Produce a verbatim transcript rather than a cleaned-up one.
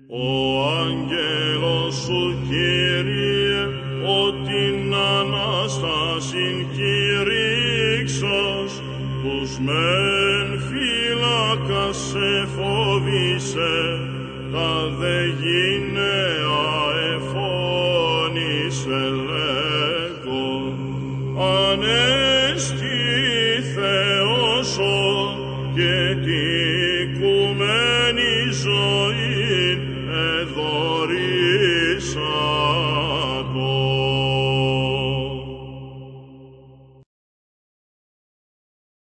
Ο άγγελος σου, Κύριε, ότι Ανάστασιν κηρύξας, τους μεν φύλακας σε φόβησε, τα δε γυναία εφώνησε λέγον, Ανέστη Θεόσον και την οικουμένη ζωή εδώ